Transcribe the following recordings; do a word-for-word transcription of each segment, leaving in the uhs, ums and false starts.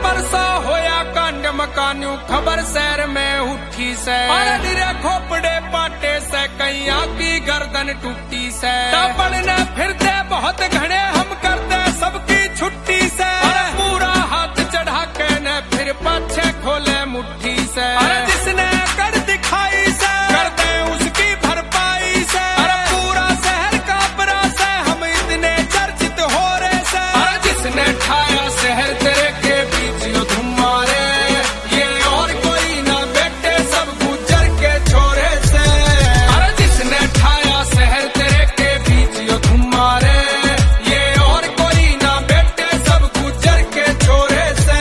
परसा होया कांड मकान्यू खबर शहर में उठी से, अरे धीरे खोपड़े पाटे से कैया की गर्दन टूटी से। पढ़ने फिरते बहुत घने हम करते सबकी छुट्टी से, अरे पूरा हाथ चढ़ा के न फिर पाछे खोले मुट्ठी से। अरे जिसने कर दिखाई से करते उसकी भरपाई से, अरे पूरा शहर का बरा से हम इतने चर्चित हो रहे से। अरे जिसने ठाया शहर तेरे के बीच यो धुम मारे, ये और कोई ना बेटे सब गुजर के छोरे से। अरे जिसने ठाया शहर तेरे के बीच यो धुम मारे, ये और कोई ना बेटे सब गुजर के छोरे से।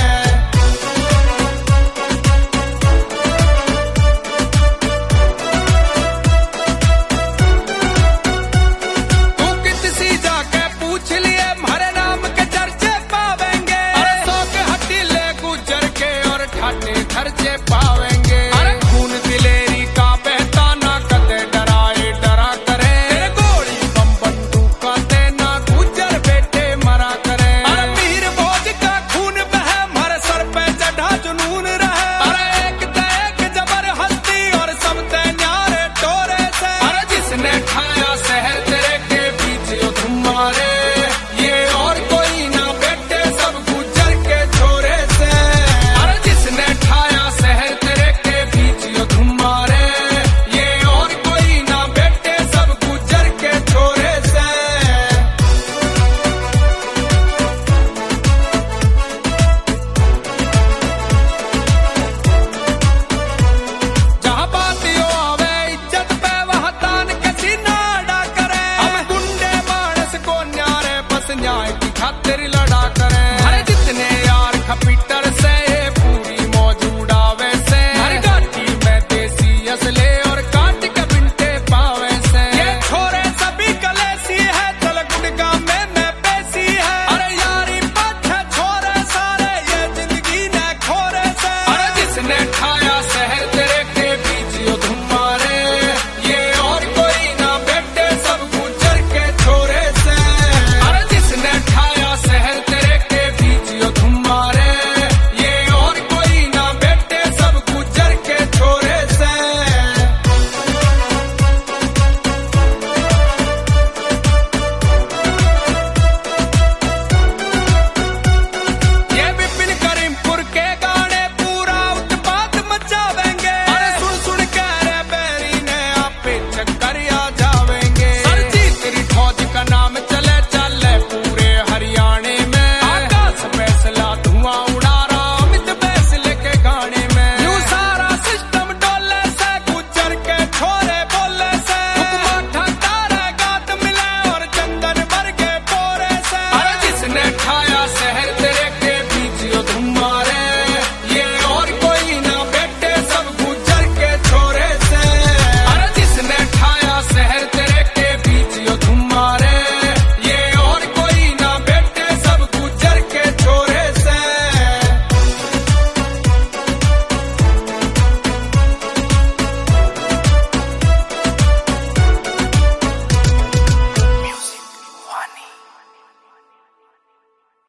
तू किसी जाके पूछ लिए हमारे नाम के चर्चे पावेंगे, अरे सौ के हटीले गुजर के और ठाटे खर्चे पा